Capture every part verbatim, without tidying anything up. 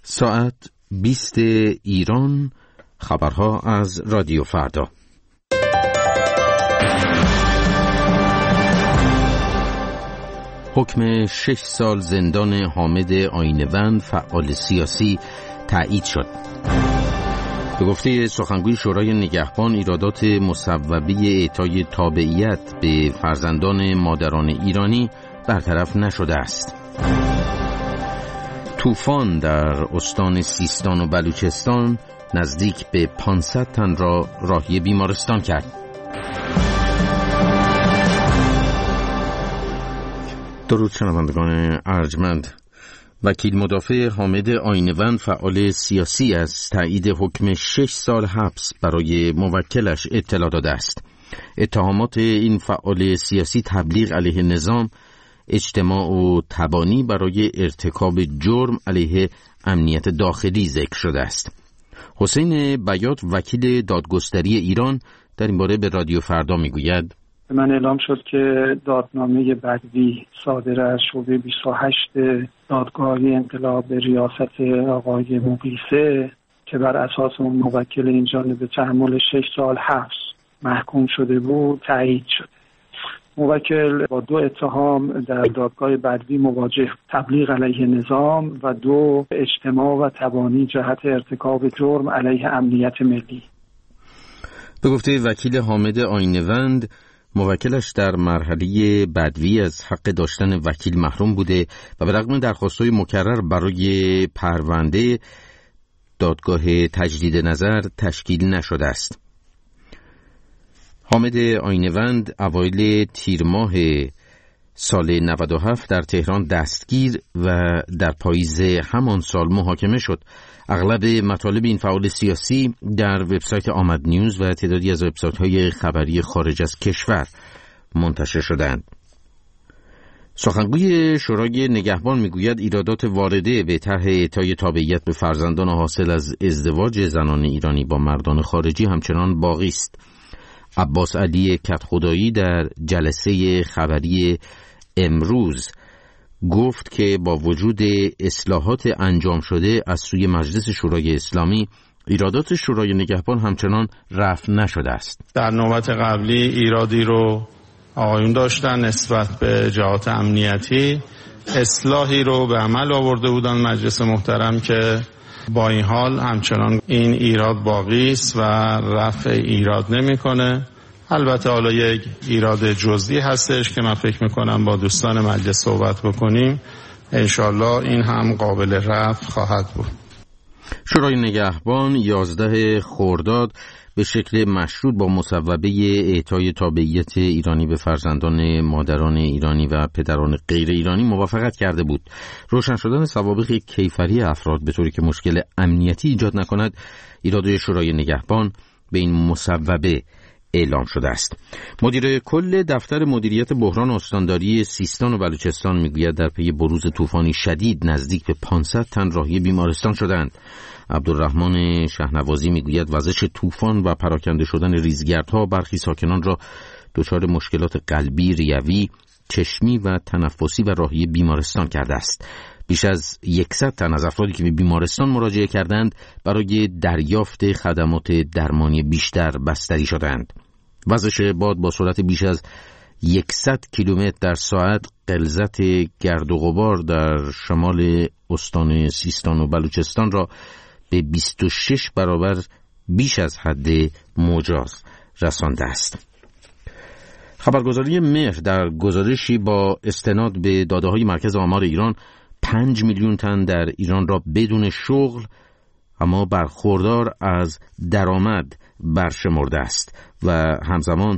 ساعت بیست ایران، خبرها از رادیو فردا. حکم شش سال زندان حامد آینه‌وند فعال سیاسی تایید شد. به گفته سخنگوی شورای نگهبان، ایرادات مصوبه اعطای تابعیت به فرزندان مادران ایرانی برطرف نشده است. طوفان در استان سیستان و بلوچستان نزدیک به پانصد تن را راهی بیمارستان کرد. درود شنوندگان ارجمند. وکیل مدافع حامد آینه‌وند فعال سیاسی از تایید حکم شش سال حبس برای موکلش اطلاع داده است. اتهامات این فعال سیاسی تبلیغ علیه نظام، اجتماع و تبانی برای ارتکاب جرم علیه امنیت داخلی ذکر شده است. حسین بیات وکیل دادگستری ایران در این باره به رادیو فردا میگوید: من اعلام شد که دادنامه بدوی صادر از شعبه بیست و هشت دادگاه انقلاب به ریاست آقای مقیسه که بر اساس اون موکل این جانب به تحمل شش سال حبس محکوم شده بود تایید شد. موکل با دو اتهام در دادگاه بدوی مواجه: تبلیغ علیه نظام و دو اجتماع و تبانی جهت ارتکاب جرم علیه امنیت ملی. به گفته وکیل حامد آینه‌وند، موکلش در مرحله بدوی از حق داشتن وکیل محروم بوده و به رغم درخواست‌های مکرر برای پرونده، دادگاه تجدید نظر تشکیل نشده است. حامد آینه‌وند اوایل تیر ماه سال نود و هفت در تهران دستگیر و در پاییز همان سال محاکمه شد. اغلب مطالب این فعال سیاسی در وبسایت آمد نیوز و تعدادی از وبسایت‌های خبری خارج از کشور منتشر شدند. سخنگوی شورای نگهبان میگوید ایرادات وارده به طرح اعطای تابعیت به فرزندان حاصل از ازدواج زنان ایرانی با مردان خارجی همچنان باقی است. عباس علی کدخدایی در جلسه خبری امروز گفت که با وجود اصلاحات انجام شده از سوی مجلس شورای اسلامی، ایرادات شورای نگهبان همچنان رفع نشده است. در نوبت قبلی ایرادی رو آقایون داشتن نسبت به جهات امنیتی، اصلاحی رو به عمل آورده بودن مجلس محترم که با این حال همچنان این ایراد باقی است و رفع ایراد نمی‌کنه. البته حالا یک ایراد جزئی هستش که من فکر میکنم با دوستان مجلس صحبت بکنیم، انشالله این هم قابل رفع خواهد بود. شورای نگهبان یازده خرداد به شکل مشروط با مصوبه اعطای تابعیت ایرانی به فرزندان مادران ایرانی و پدران غیر ایرانی موافقت کرده بود. روشن شدن سوابق کیفری افراد به طوری که مشکل امنیتی ایجاد نکند، ایراد شورای نگهبان به این مصوبه اعلام شده است. مدیر کل دفتر مدیریت بحران استانداری سیستان و بلوچستان میگوید در پی بروز طوفانی شدید نزدیک به پانصد تن راهی بیمارستان شدند. عبدالرحمن شهنوازی میگوید وزش طوفان و پراکنده شدن ریزگردها برخی ساکنان را دچار مشکلات قلبی، ریوی، چشمی و تنفسی و راهی بیمارستان کرده است. بیش از صد تن از افرادی که به بیمارستان مراجعه کردند برای دریافت خدمات درمانی بیشتر بستری شدند. وزش باد با سرعت بیش از صد کیلومتر در ساعت، غلظت گرد و غبار در شمال استان سیستان و بلوچستان را به بیست و شش برابر بیش از حد مجاز رسانده است. خبرگزاری مهر در گزارشی با استناد به داده‌های مرکز آمار ایران پنج میلیون تن در ایران را بدون شغل اما برخوردار از درآمد برشمرده است و همزمان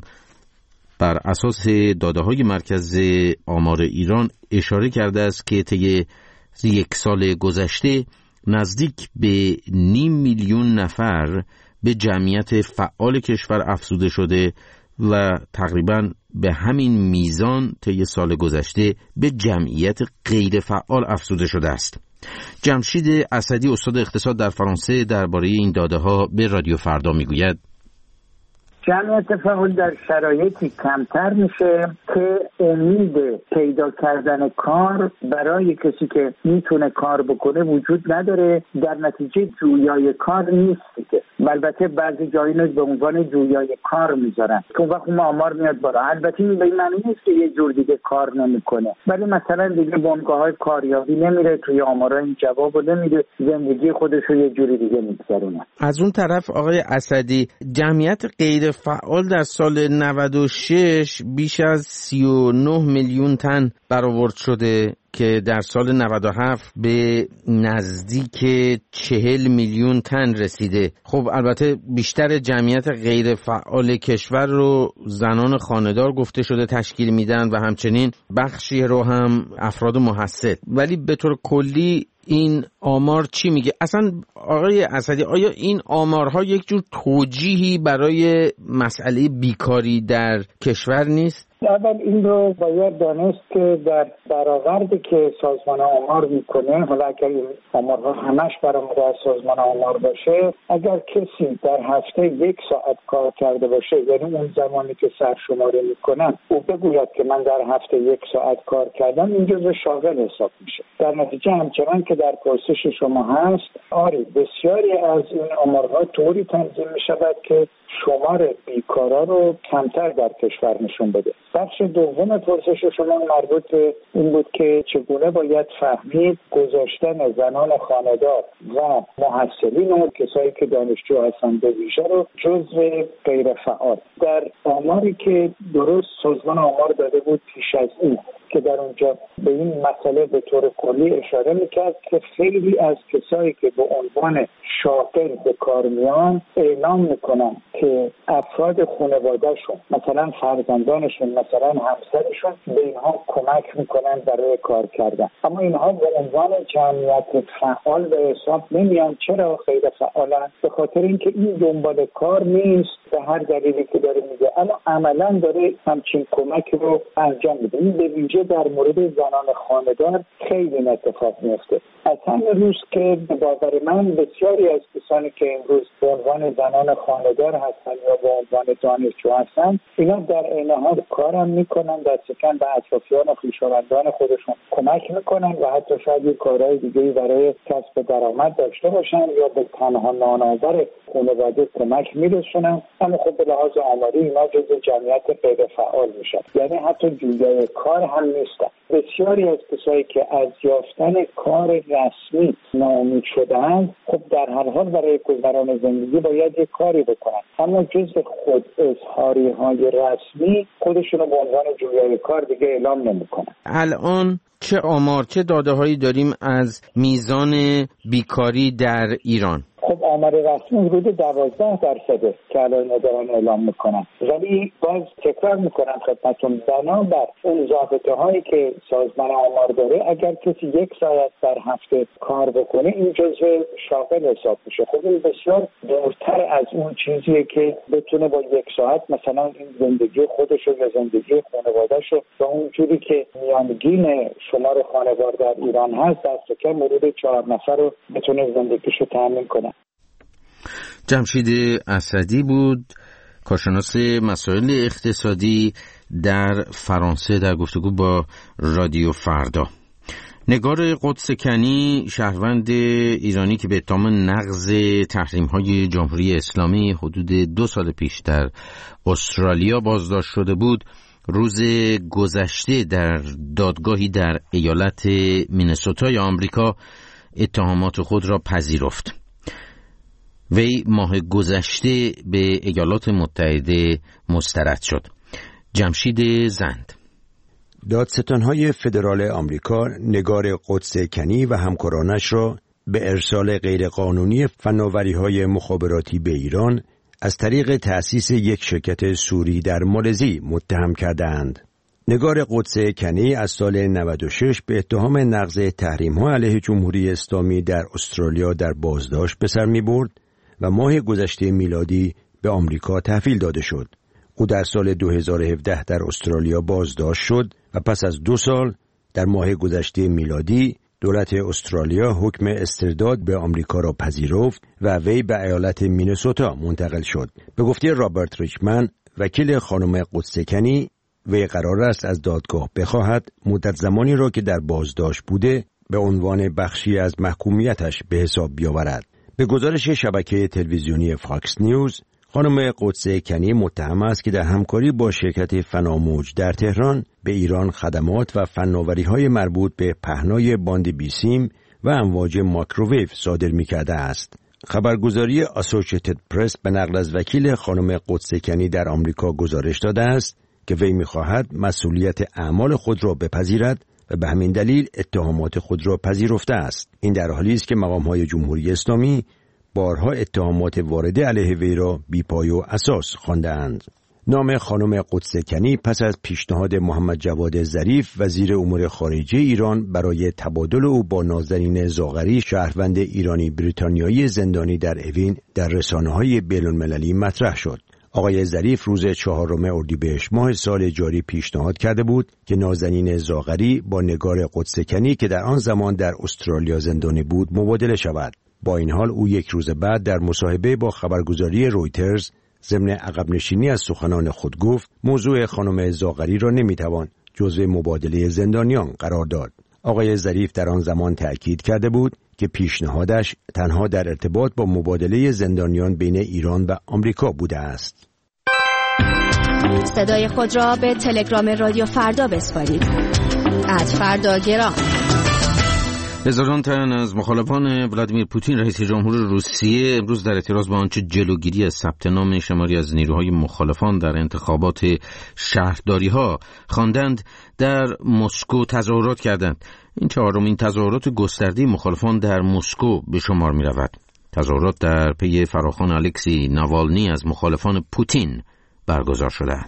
بر اساس داده‌های مرکز آمار ایران اشاره کرده است که طی یک سال گذشته نزدیک به نیم میلیون نفر به جمعیت فعال کشور افزوده شده و تقریباً به همین میزان طی سال گذشته به جمعیت غیر فعال افزوده شده است. جمشید اسدی استاد اقتصاد در فرانسه درباره این داده‌ها به رادیو فردا میگوید: جمعیت فعال در شرایطی کمتر میشه که امید پیدا کردن کار برای کسی که میتونه کار بکنه وجود نداره، در نتیجه جویای کار نیست دیگه. البته بعضی جایی‌ها به عنوان جویای کار میذارن که وقت آمار میاد بالا. البته این به این معنی نیست که یه جور دیگه کار نمیکنه، ولی مثلا دیگه بنگاه‌های کاریابی نمیره، توی آمارا این جوابو نمیده، زندگی خودش رو یه جوری دیگه میگذرونه. از اون طرف آقای اسدی، جمعیت غیر فعال در سال نود و شش بیش از سی و نه میلیون تن برآورد شده که در سال نود و هفت به نزدیک چهل میلیون تن رسیده. خب البته بیشتر جمعیت غیر فعال کشور رو زنان خانه‌دار گفته شده تشکیل میدن و همچنین بخشی رو هم افراد محصل. ولی به طور کلی این آمار چی میگه؟ اصلا آقای اسدی، آیا این آمارها یک جور توجیهی برای مسئله بیکاری در کشور نیست؟ اول این رو باید دانست که در برآوردی که سازمان آمار میکنه، حالا اگر این آمارها همش برآورد از سازمان آمار باشه، اگر کسی در هفته یک ساعت کار کرده باشه، یعنی اون زمانی که سرشماری میکنن او بگوید که من در هفته یک ساعت کار کردم، این جزو شاغل حساب میشه. در نتیجه همچنان که در پرسش شما هست، آره بسیاری از این آمارها طوری تنظیم میشود که شمار بیکارا رو کمتر در کشور نشون بده. بخش دوم پرسش شما مربوط به این بود که چگونه باید فهمید گذاشتن زنان خانه‌دار و محصلین و کسایی که دانشجو هستن به ویژه رو جزو غیر فعال. در آماری که درست سازمان آمار داده بود پیش از این که در اونجا به این مسئله به طور کلی اشاره میکرد که خیلی از کسایی که به عنوان شاغل به کار میان اعلام میکنن که افراد خانواده‌شون، مثلا فرزندانشون، مثلا همسرشون، به اینها کمک میکنن برای کار کردن، اما اینها به عنوان جمعیت فعال به حساب نمیان. چرا غیر فعالن؟ به خاطر اینکه این دنبال کار نیست، به هر دلیلی که داره میگه، اما عملا داره همچین کمک رو انجام میده. این به ویژه در مورد زنان خانه‌دار خیلی این اتفاق میفته. از همین روز که به باور من بسیاری از کسانی که امروز به عنوان زنان خانه‌دار هستن یا به عنوان دانشجو هستن، اینا در عین حال کارم میکنن، دست کم به اطرافیان و خویشاوندان خودشون کمک میکنن و حتی شاید یک کارهای دیگه‌ای برای کسب درآمد داشته باشن یا به تنها نانآور خانواده کمک میرسونن. اما خب به لحاظ آماری اینا جزو جمعیت غیر فعال میشن، یعنی حتی جویای کار هم نیستن. بسیاری از کسایی که از یافتن کار رسمی ناامید شده‌اند، خب در هر حال برای گذران زندگی باید یک کاری بکنن، اما جزء خود اظهاری های رسمی خودشون رو به عنوان جویای کار دیگه اعلام نمیکنن. الان چه آمار، چه داده هایی داریم از میزان بیکاری در ایران؟ خب آمار رسمی حدود دوازده درصده که الان دارن اعلام میکنن، ولی باز تکرار میکنم خدمتتون، بنابر اون ضابطه هایی که سازمان آمار داره، اگر کسی یک ساعت در هفته کار بکنه این جزو شاغل حساب میشه. خب این بسیار دورتر از اون چیزیه که بتونه با یک ساعت مثلا این زندگی خودشو یا زندگی خانواده‌شو با اون جوری که میانگین شمار خانوار در ایران هست دست کم حدود چهار نفر رو بتونه زندگیشو تامین کنه. جمشید اسدی بود، کارشناس مسائل اقتصادی در فرانسه، در گفتگو با رادیو فردا. نگار قدس کنی، شهروند ایرانی که به اتهام نقض تحریم‌های جمهوری اسلامی حدود دو سال پیش در استرالیا بازداشت شده بود، روز گذشته در دادگاهی در ایالت مینسوتای آمریکا اتهامات خود را پذیرفت. وی ماه گذشته به ایالات متحده مسترد شد. جمشید زند. دادستان‌های فدرال آمریکا نگار قدس کنی و همکارانش را به ارسال غیرقانونی فناوری‌های مخابراتی به ایران از طریق تأسیس یک شرکت سوری در مالزی متهم کردند. نگار قدس کنی از سال نود و شش به اتهام نقض تحریم‌ها علیه جمهوری اسلامی در استرالیا در بازداشت به سر می‌برد و ماه گذشته میلادی به آمریکا تحویل داده شد. او در سال دو هزار و هفده در استرالیا بازداشت شد و پس از دو سال در ماه گذشته میلادی دولت استرالیا حکم استرداد به آمریکا را پذیرفت و وی به ایالت مینسوتا منتقل شد. به گفته رابرت ریچمن، وکیل خانم قدسکنی، وی قرار است از دادگاه بخواهد مدت زمانی را که در بازداشت بوده به عنوان بخشی از محکومیتش به حساب بیاورد. به گزارش شبکه تلویزیونی فاکس نیوز، خانم قدسکنی متهم است که در همکاری با شرکت فناموج در تهران به ایران خدمات و فناوری‌های مربوط به پهنای باند بیسیم و امواج مایکروویو صادر می‌کرده است. خبرگزاری اسوسییتد پرس به نقل از وکیل خانم قدسکنی در آمریکا گزارش داده است که وی می‌خواهد مسئولیت اعمال خود را بپذیرد و به همین دلیل اتهامات خود را پذیرفته است. این در حالی است که مقام‌های جمهوری اسلامی بارها اتهامات وارده علیه وی را بی‌پای و اساس خوانده‌اند. نام خانم قدسکنی پس از پیشنهاد محمد جواد ظریف وزیر امور خارجه ایران برای تبادل او با نازنین زاغری شهروند ایرانی بریتانیایی زندانی در اوین در رسانه‌های بین‌المللی مطرح شد. آقای ظریف روز چهارم اردیبهشت ماه سال جاری پیشنهاد کرده بود که نازنین زاغری با نگار قدسکنی که در آن زمان در استرالیا زندانی بود مبادله شود. با این حال او یک روز بعد در مصاحبه با خبرگزاری رویترز ضمن عقب نشینی از سخنان خود گفت موضوع خانم زاغری را نمیتوان جزو مبادله زندانیان قرار داد. آقای ظریف در آن زمان تأکید کرده بود که پیشنهادش تنها در ارتباط با مبادله زندانیان بین ایران و آمریکا بوده است. صدای خود را به تلگرام رادیو فردا بسپارید. ات فردا گرام. هزاران تن از مخالفان ولادیمیر پوتین رئیس جمهور روسیه امروز در اعتراض به آنچه جلوگیری از ثبت نام شماری از نیروهای مخالفان در انتخابات شهرداری‌ها خواندند در مسکو تظاهرات کردند. این چهارمین تظاهرات گسترده مخالفان در مسکو به شمار می‌رود. تظاهرات در پی فراخوان الکسی ناوالنی از مخالفان پوتین برگزار شدند.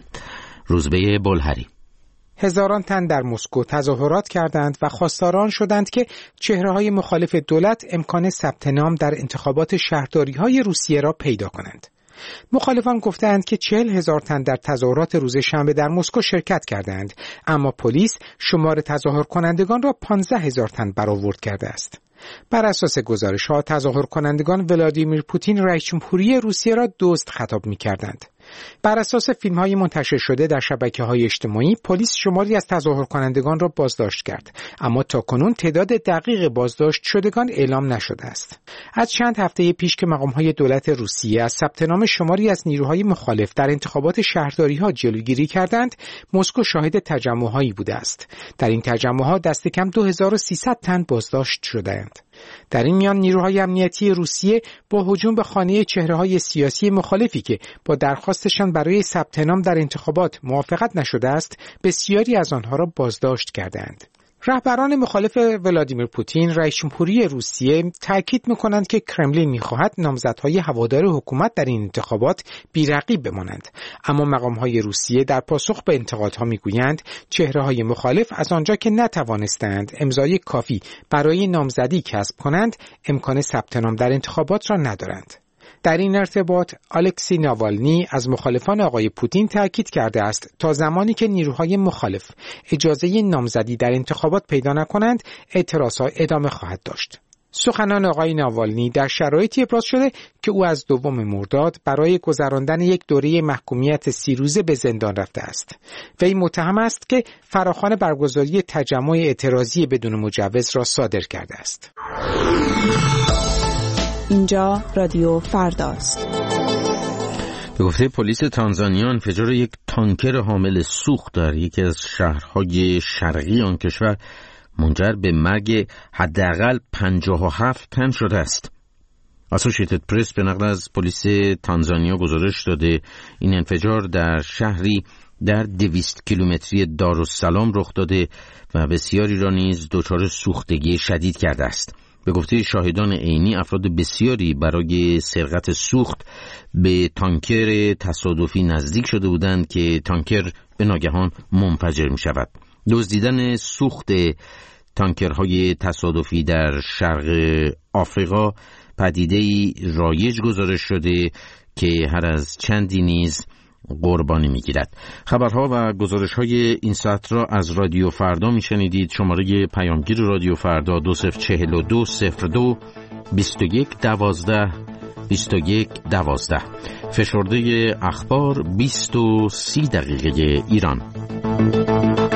روزبه بلهری. هزاران تن در مسکو تظاهرات کردند و خواستاران شدند که چهره‌های مخالف دولت امکان ثبت نام در انتخابات شهرداری‌های روسیه را پیدا کنند. مخالفان گفتند که چهل هزار تن در تظاهرات روز شنبه در مسکو شرکت کردند، اما پلیس شمار تظاهر کنندگان را پانزده هزار تن برآورد کرده است. بر اساس گزارش‌ها تظاهر کنندگان ولادیمیر پوتین رئیس جمهوری روسیه را دزد خطاب می‌کردند. بر اساس فیلم‌های منتشر شده در شبکه‌های اجتماعی، پلیس شماری از تظاهر کنندگان را بازداشت کرد، اما تاکنون تعداد دقیق بازداشت شدگان اعلام نشده است. از چند هفته پیش که مقام‌های دولت روسیه از ثبت نام شماری از نیروهای مخالف در انتخابات شهرداری‌ها جلوگیری کردند، مسکو شاهد تجمع‌هایی بوده است. در این تجمع‌ها دست کم دو هزار و سیصد تن بازداشت شدند. در این میان نیروهای امنیتی روسیه با هجوم به خانه چهره‌های سیاسی مخالفی که با درخواستشان برای ثبت نام در انتخابات موافقت نشده است، بسیاری از آنها را بازداشت کردند. رهبران مخالف ولادیمیر پوتین رئیس جمهوری روسیه تاکید می‌کنند که کرملین می‌خواهد نامزدهای هوادار حکومت در این انتخابات بی‌رقیب بمانند، اما مقام‌های روسیه در پاسخ به انتقادها می‌گویند چهره‌های مخالف از آنجا که نتوانستند امضای کافی برای نامزدی کسب کنند، امکان ثبت نام در انتخابات را ندارند. در این ارتباط الکسی ناوالنی از مخالفان آقای پوتین تاکید کرده است تا زمانی که نیروهای مخالف اجازه نامزدی در انتخابات پیدا نکنند، اعتراضها ادامه خواهد داشت. سخنان آقای ناوالنی در شرایطی ابراز شده که او از دوم مرداد برای گذراندن یک دوره محکومیت سی روزه به زندان رفته است. وی متهم است که فراخوان برگزاری تجمع اعتراضی بدون مجوز را صادر کرده است. اینجا رادیو فرداست. به گفته پلیس تانزانیا انفجار یک تانکر حامل سوخت در یکی از شهرهای شرقی آن کشور منجر به مرگ حداقل پنجاه و هفت تن شده است. اسوسییتد پرس به نقل از پلیس تانزانیا گزارش داده این انفجار در شهری در دویست کیلومتری دارالسلام رخ داده و بسیاری را نیز دچار سوختگی شدید کرده است. به گفته شاهدان عینی افراد بسیاری برای سرقت سوخت به تانکر تصادفی نزدیک شده بودند که تانکر به ناگهان منفجر می شود. دزدیدن سوخت تانکرهای تصادفی در شرق آفریقا پدیده‌ای رایج گزارش شده که هر از چندی نیز قربانی میگیرد. خبرها و گزارش‌های این ساعت را از رادیو فردا میشنیدید. شماره پیامگیر رادیو فردا دو صفر چهل و دو صفر دو بیست و یک دوازده بیست و یک دوازده. فشرده اخبار بیست و سی دقیقه ایران.